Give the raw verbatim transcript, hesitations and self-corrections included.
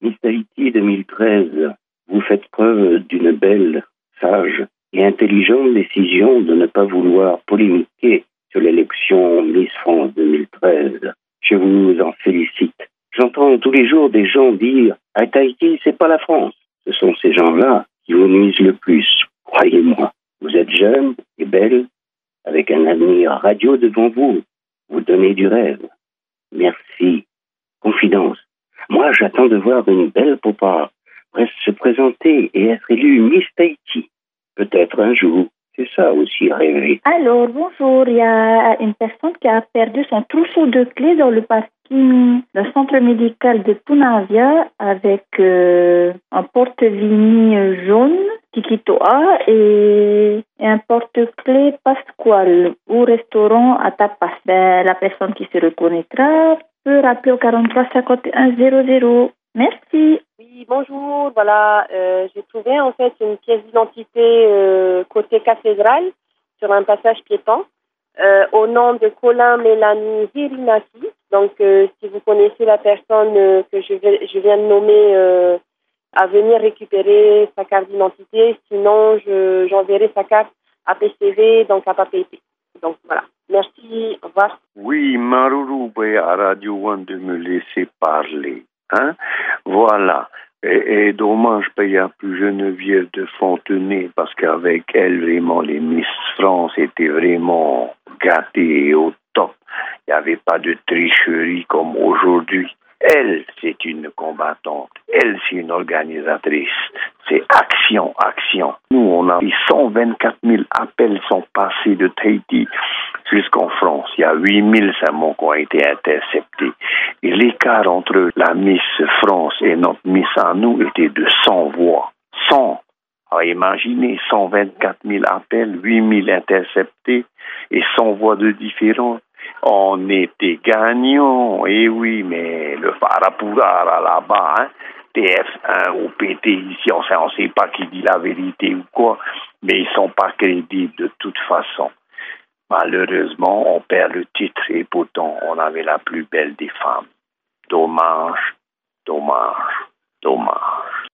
Miss Tahiti deux mille treize, vous faites preuve d'une belle, sage et intelligente décision de ne pas vouloir polémiquer sur l'élection Miss France deux mille treize. Je vous en félicite. J'entends tous les jours des gens dire « À Tahiti, c'est pas la France ». Ce sont ces gens-là qui vous nuisent le plus, croyez-moi. Vous êtes jeune et belle, avec un avenir radieux devant vous. Vous donnez du rêve. Merci. Confidence. Moi, j'attends de voir une belle popa se présenter et être élue Miss Tahiti. Peut-être un jour. C'est ça aussi, rêver. Alors, bonjour. Il y a une personne qui a perdu son trousseau de clés dans le parking du centre médical de Punavia avec euh, un porte-vini jaune, Tikitoa, et, et un porte-clés Pasquale au restaurant à tapas. Ben, la personne qui se reconnaîtra peut rappeler au quarante-trois cinquante et un zéro zéro. Merci. Oui, bonjour. Voilà, euh, j'ai trouvé en fait une pièce d'identité euh, côté cathédrale sur un passage piéton euh, au nom de Colin Mélanie Hirinaki. Donc, euh, si vous connaissez la personne euh, que je, vais, je viens de nommer euh, à venir récupérer sa carte d'identité, sinon je, j'enverrai sa carte à P C V, donc à Papeete. Donc voilà. Merci. Au revoir. Oui, Maruru, à Radio un de me laisser parler. Hein? Voilà. Et, et dommage qu'il n'y a plus Geneviève de Fontenay parce qu'avec elle, vraiment, les Miss France étaient vraiment gâtées et au top. Il n'y avait pas de tricherie comme aujourd'hui. Elle, c'est une combattante. Elle, c'est une organisatrice. C'est action, action. Nous, on a cent vingt-quatre mille appels sont passés de Tahiti jusqu'en France. Il y a huit mille seulement qui ont été interceptés. Et l'écart entre la Miss France et notre Miss à nous était de cent voix. cent. Alors imaginez, cent vingt-quatre mille appels, huit mille interceptés et cent voix de différence. On était gagnants, et oui, mais le Farapura là-bas, hein, T F un ou P T ici, on ne sait pas qui dit la vérité ou quoi, mais ils ne sont pas crédibles de toute façon. Malheureusement, on perd le titre et pourtant, on avait la plus belle des femmes. Dommage, dommage, dommage.